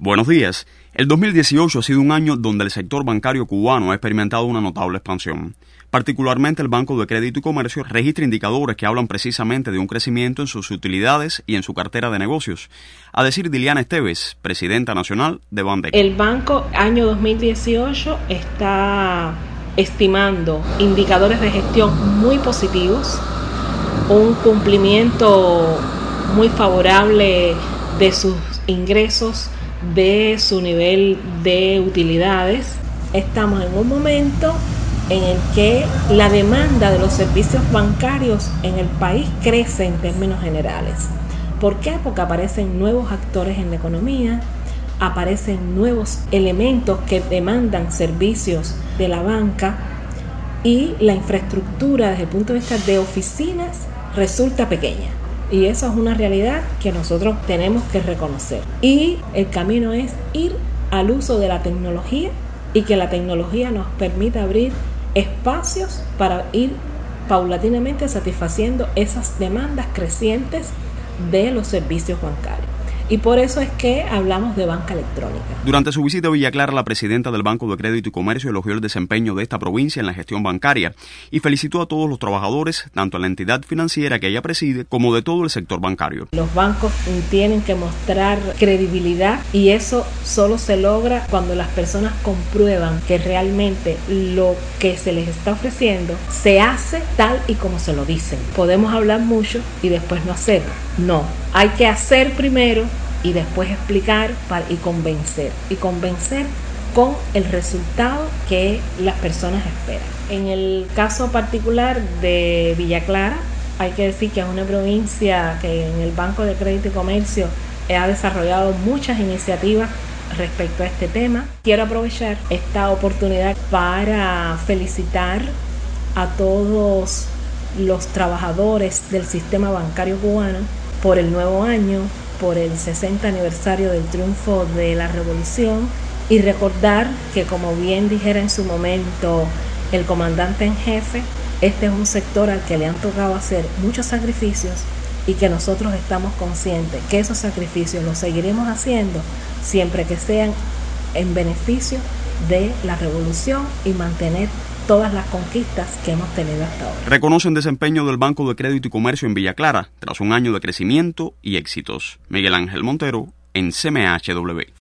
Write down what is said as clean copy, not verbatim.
Buenos días. El 2018 ha sido un año donde el sector bancario cubano ha experimentado una notable expansión. Particularmente el Banco de Crédito y Comercio registra indicadores que hablan precisamente de un crecimiento en sus utilidades y en su cartera de negocios. A decir de Iliana Esteves, presidenta nacional de Bandec. El banco año 2018 está estimando indicadores de gestión muy positivos, un cumplimiento muy favorable de sus ingresos, de su nivel de utilidades. Estamos en un momento en el que la demanda de los servicios bancarios en el país crece en términos generales. ¿Por qué? Porque aparecen nuevos actores en la economía, aparecen nuevos elementos que demandan servicios de la banca y la infraestructura desde el punto de vista de oficinas resulta pequeña. Y eso es una realidad que nosotros tenemos que reconocer. Y el camino es ir al uso de la tecnología y que la tecnología nos permita abrir espacios para ir paulatinamente satisfaciendo esas demandas crecientes de los servicios bancarios. Y por eso es que hablamos de banca electrónica. Durante su visita a Villa Clara, la presidenta del Banco de Crédito y Comercio elogió el desempeño de esta provincia en la gestión bancaria y felicitó a todos los trabajadores, tanto en la entidad financiera que ella preside, como de todo el sector bancario. Los bancos tienen que mostrar credibilidad y eso solo se logra cuando las personas comprueban que realmente lo que se les está ofreciendo se hace tal y como se lo dicen. Podemos hablar mucho y después no hacerlo. No, hay que hacer primero y después explicar y convencer con el resultado que las personas esperan. En el caso particular de Villa Clara, hay que decir que es una provincia que en el Banco de Crédito y Comercio ha desarrollado muchas iniciativas respecto a este tema. Quiero aprovechar esta oportunidad para felicitar a todos los trabajadores del sistema bancario cubano por el nuevo año, por el 60 aniversario del triunfo de la revolución y recordar que, como bien dijera en su momento el comandante en jefe, este es un sector al que le han tocado hacer muchos sacrificios y que nosotros estamos conscientes que esos sacrificios los seguiremos haciendo siempre que sean en beneficio de la revolución y mantener todas las conquistas que hemos tenido hasta ahora. Reconocen desempeño del Banco de Crédito y Comercio en Villa Clara tras un año de crecimiento y éxitos. Miguel Ángel Montero en CMHW.